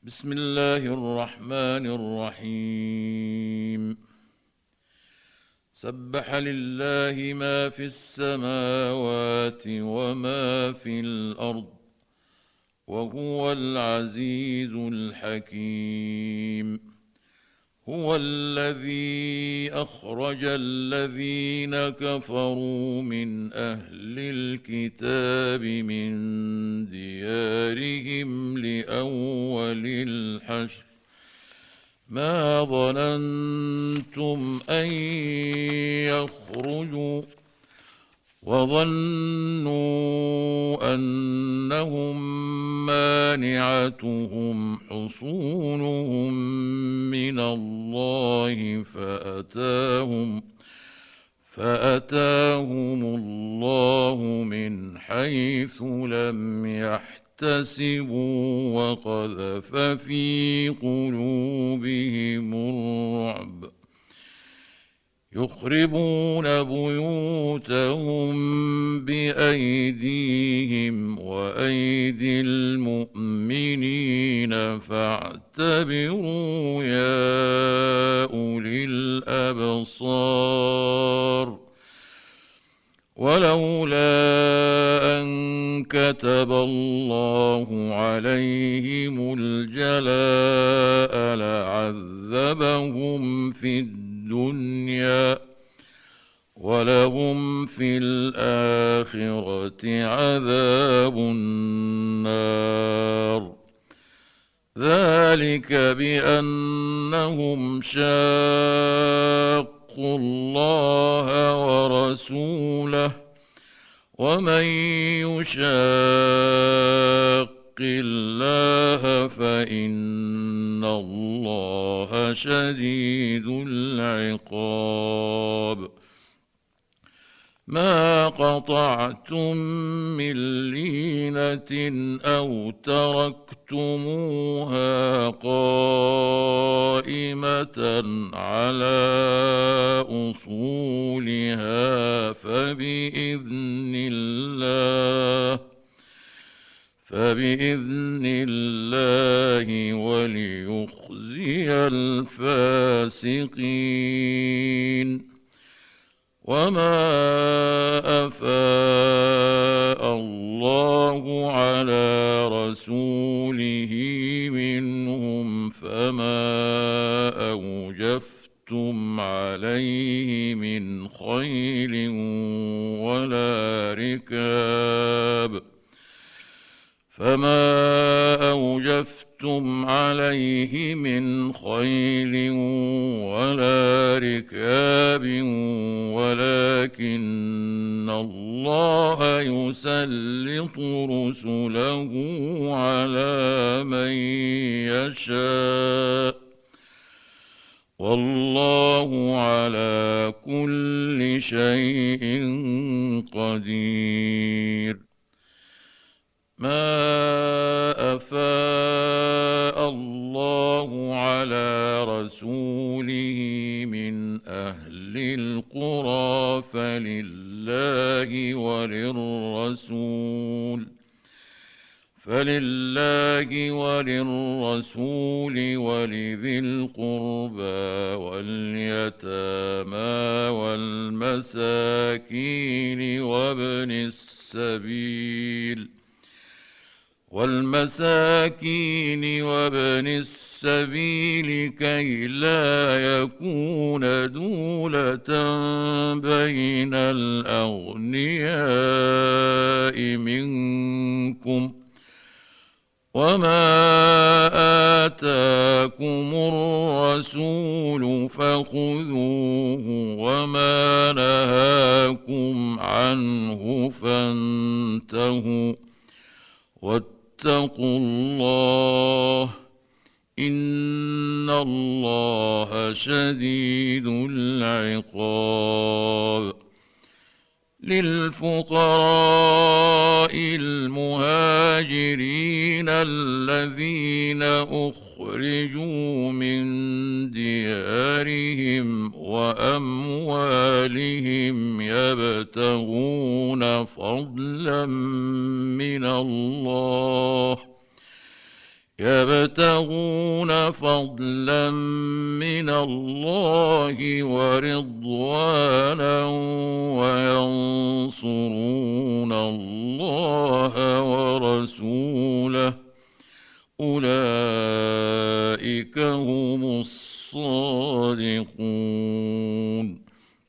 بسم الله الرحمن الرحيم. سبح لله ما في السماوات وما في الأرض وهو العزيز الحكيم. هو الذي أخرج الذين كفروا من أهل الكتاب من ديارهم لأول الحشر ما ظننتم أن يخرجوا وظنوا أنهم مانعتهم حصونهم من الله فأتاهم الله من حيث لم يحتسبوا وقذف في قلوبهم الرعب يخربون بيوتهم بأيديهم وأيدي المؤمنين فاعتبروا يا أولي الأبصار. ولولا أن كتب الله عليهم الجلاء لعذبهم في الدنيا ولهم في الآخرة عذاب النار. ذلك بأنهم شاقوا الله ورسوله ومن يشاق الله فإن الله شديد العقاب. ما قطعتم من لينة أو تركتموها قائمة على أصولها فبإذن الله وليخزي الفاسقين. وما أفاء الله على رسوله منهم فما أوجفتم عليه من خيل ولا ركاب ولكن الله يسلط رسله على من يشاء والله على كل شيء قدير. ما أفاء الله على رسوله من أهل القرى فلله وللرسول ولذي القربى واليتامى والمساكين وابن السبيل كي لا يكون دولة بين الأغنياء منكم. وما آتاكم الرسول فخذوه وما نهاكم عنه فانتهوا واتقوا الله إن الله شديد العقاب. للفقراء المهاجرين الذين أخرجوا من ديارهم وأموالهم يبتغون فضلا من الله يبتغون فضلا من الله ورضوانا وينصرون الله ورسوله أولئك هم الصادقون.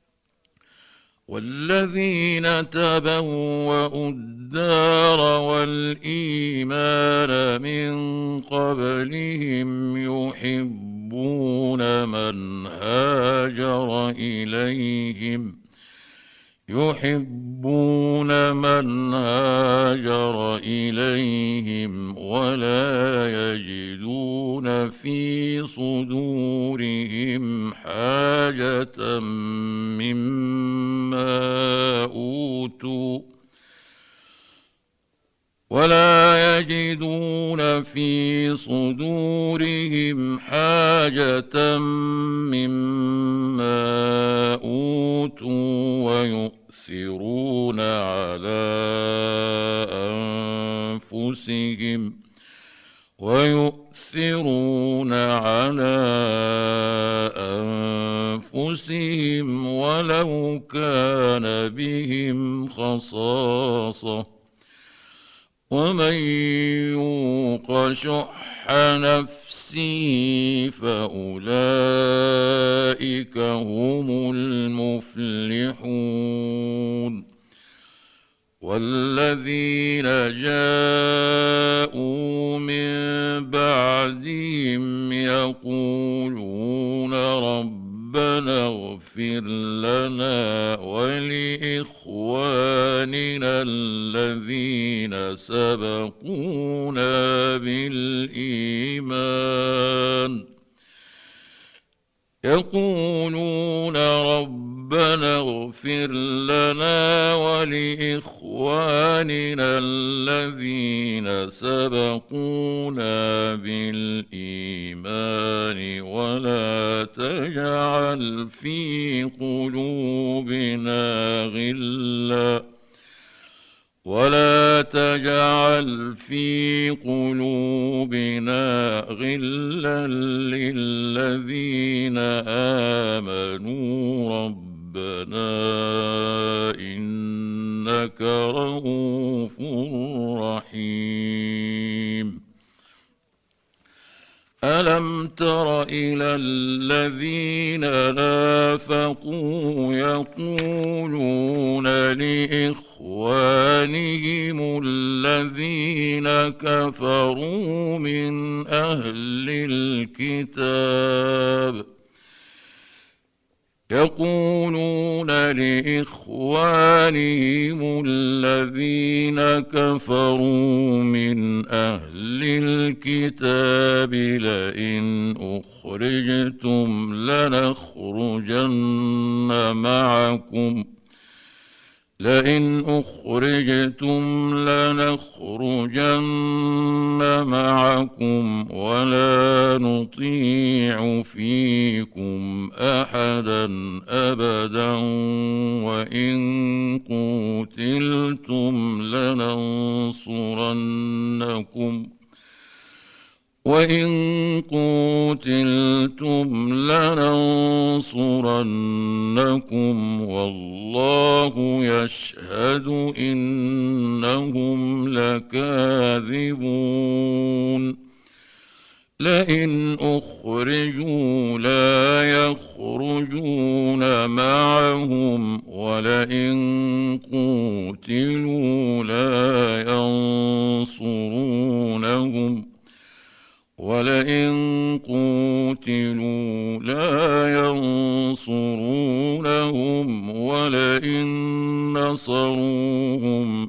والذين تبوأوا الدار والإيمان من قبلهم يحبون من هاجر إليهم ولا يجدون في صدورهم حاجة مما أوتوا ويؤثرون على أنفسهم ولو كان بهم خصاصة ومن يوق شح نفسه فأولئك هم المفلحون. والذين جاءوا من بعدهم يقولون ربنا اغفر لنا ولإخواننا الذين سبقونا بالإيمان ولا تجعل في قلوبنا غلا للذين آمنوا ربنا إنك رؤوف رحيم. ألم تر إلى الذين نافقوا يقولون لإخوانهم الذين كفروا من أهل الكتاب لئن أخرجتم لنخرجن معكم ولا نطيع فيكم أحدا أبدا وإن قوتلتم لننصرنكم والله يشهد إنهم لكاذبون. لئن أخرجوا لا يخرجون معهم ولئن قوتلوا لا ينصرونهم ولئن نصروهم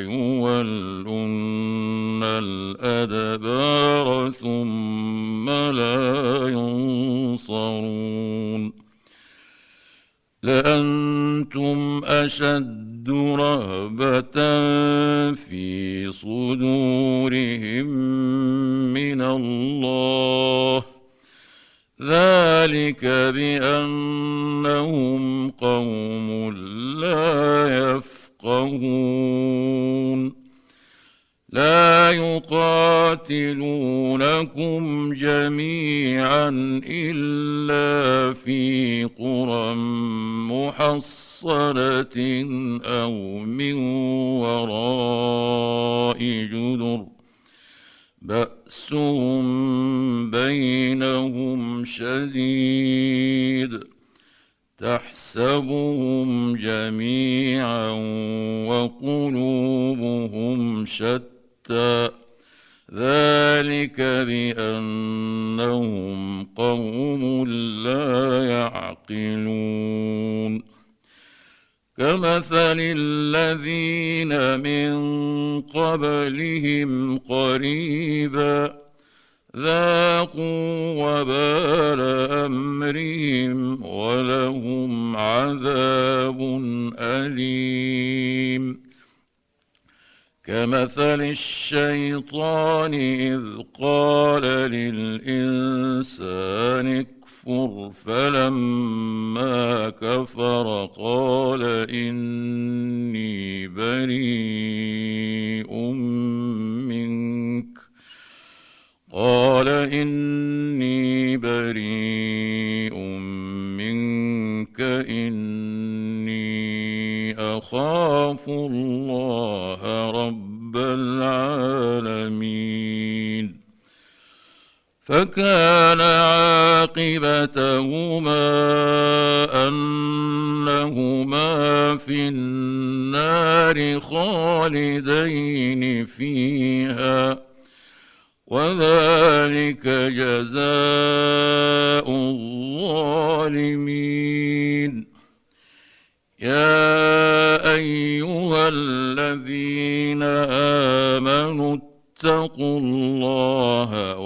ليولن الأدبار ثم لا ينصرون. لأنتم أشد رهبة في صدورهم من الله ذلك بأنهم قوم لا يفقهون. لا يقاتلونكم جميعا إلا في قرى محصنة أو من وراء جدر بأسهم بينهم شديد تحسبهم جميعا وقلوبهم شتى ذلك بأنهم قوم لا يعقلون كمثل الذين من قبلهم قريبا ذاقوا وبال أمرهم ولهم عذاب أليم كمثل الشيطان إذ قال للإنسان اكفر فلما كفر قال إني بريء منك إني أخاف الله رب العالمين فكان عاقبتهما أنهما في النار خالدين فيها وذلك جزاء الظالمين يا أيها الذين آمنوا اتقوا الله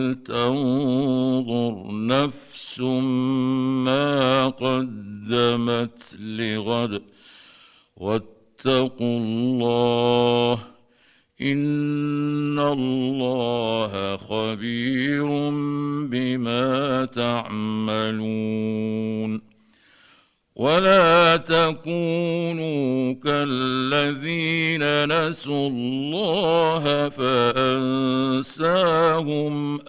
ولتنظر نفس ما قدمت لغد واتقوا الله إن الله خبير بما تعملون ولا تكونوا كالذين نسوا الله فأنساهم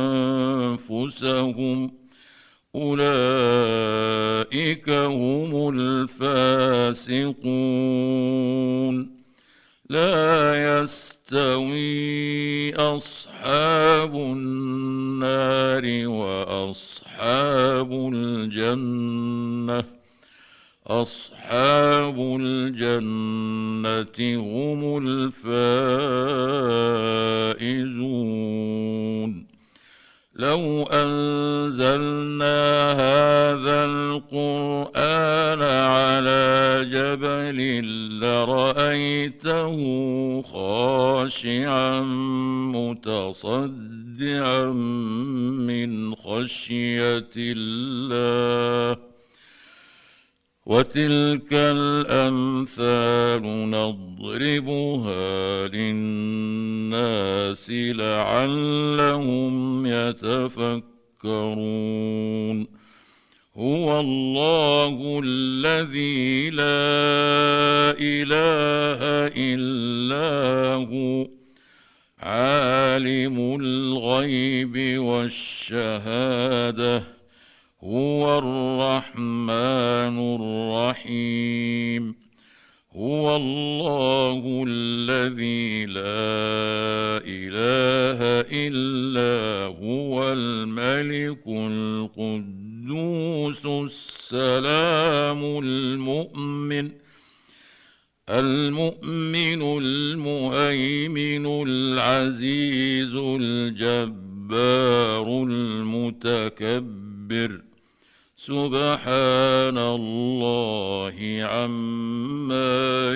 أنفسهم أولئك هم الفاسقون لا يستوي أصحاب النار وأصحاب الجنة أصحاب الجنة هم الفائزون لو أنزلنا هذا القرآن على جبل لرأيته خاشعا متصدعا من خشية الله وتلك الأمثال نضربها للناس لعلهم يتفكرون هو الله الذي لا إله إلا هو عالم الغيب والشهادة هو الرحمن الرحيم هو الله الذي لا إله إلا هو الملك القدوس السلام المؤمن المهيمن العزيز الجبار المتكبر سبحان الله عما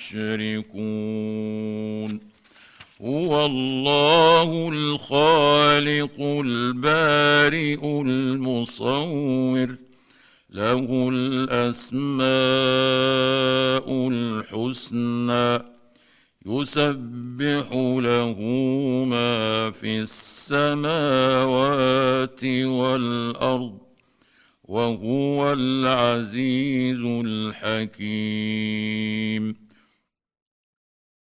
يشركون هو الله الخالق البارئ المصور له الأسماء الحسنى يسبح له ما في السماوات والأرض وهو العزيز الحكيم